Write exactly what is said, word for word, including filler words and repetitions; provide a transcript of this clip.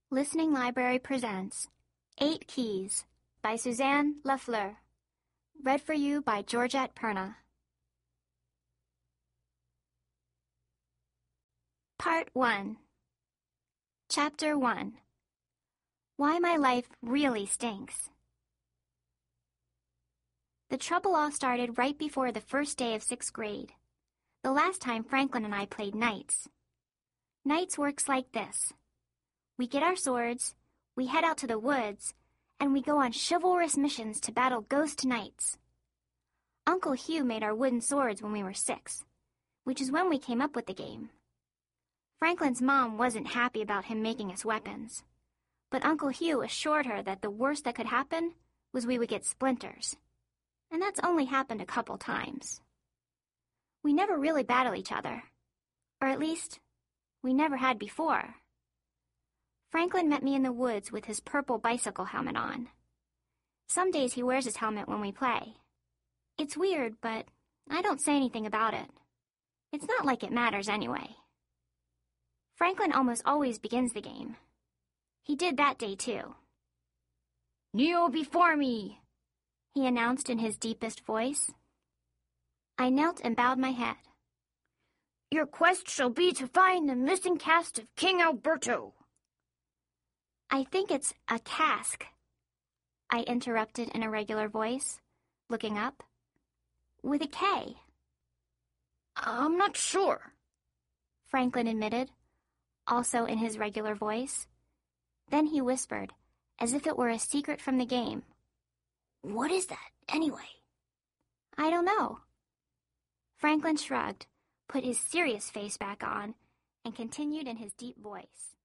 Listening Library presents Eight Keys by Suzanne Lafleur. Read for you by Georgette Perna. Part one. Chapter one. Why My Life Really Stinks. The trouble all started right before the first day of sixth grade, the last time Franklin and I played Knights. Knights works like this. We get our swords, we head out to the woods, and we go on chivalrous missions to battle ghost knights. Uncle Hugh made our wooden swords when we were six, which is when we came up with the game. Franklin's mom wasn't happy about him making us weapons, but Uncle Hugh assured her that the worst that could happen was we would get splinters, and that's only happened a couple times. We never really battle each other, or at least, we never had before. Franklin met me in the woods with his purple bicycle helmet on. Some days he wears his helmet when we play. It's weird, but I don't say anything about it. It's not like it matters anyway. Franklin almost always begins the game. He did that day, too. "Kneel before me," he announced in his deepest voice. I knelt and bowed my head. "Your quest shall be to find the missing cast of King Alberto." "I think it's a cask," I interrupted in a regular voice, looking up. "With a K." "I'm not sure," Franklin admitted, also in his regular voice. Then he whispered, as if it were a secret from the game. "What is that, anyway?" "I don't know." Franklin shrugged, put his serious face back on, and continued in his deep voice.